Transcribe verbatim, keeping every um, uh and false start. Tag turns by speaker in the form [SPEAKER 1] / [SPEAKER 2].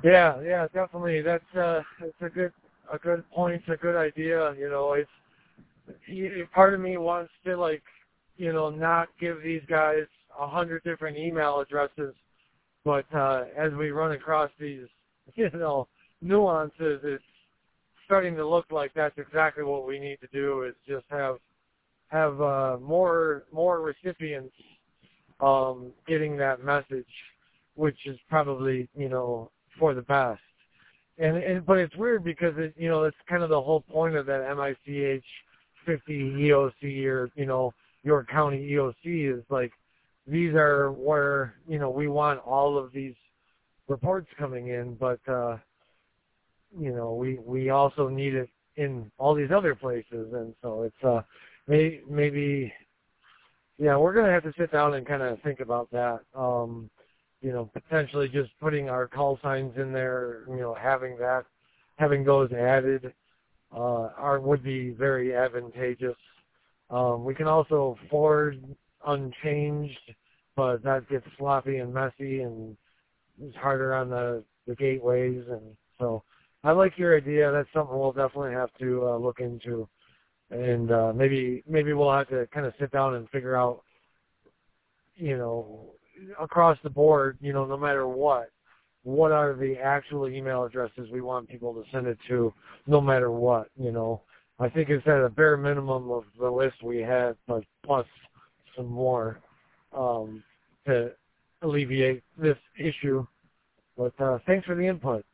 [SPEAKER 1] Yeah, yeah, definitely. That's uh, it's a good, a good point, a good idea. You know, it's y- part of me wants to like, you know, not give these guys a hundred different email addresses, but uh, as we run across these, you know, nuances, it's starting to look like that's exactly what we need to do. Is just have have uh, more more recipients um, getting that message, which is probably, you know, for the best. And, and but it's weird because it, you know, that's kind of the whole point of that M I C H fifty E O C, or, you know, York County E O C, is like, these are where, you know, we want all of these reports coming in, but uh, you know, we we also need it in all these other places, and so it's uh, may, maybe yeah, we're going to have to sit down and kind of think about that. Um, you know, potentially just putting our call signs in there, you know, having that, having those added, uh, are, would be very advantageous. Um, we can also forward unchanged, but that gets sloppy and messy and it's harder on the, the gateways. And so I like your idea. That's something we'll definitely have to uh, look into. And uh, maybe maybe we'll have to kind of sit down and figure out, you know, across the board, you know, no matter what, what are the actual email addresses we want people to send it to, no matter what, you know. I think it's at a bare minimum of the list we had, but plus some more um, to alleviate this issue. But uh, thanks for the input.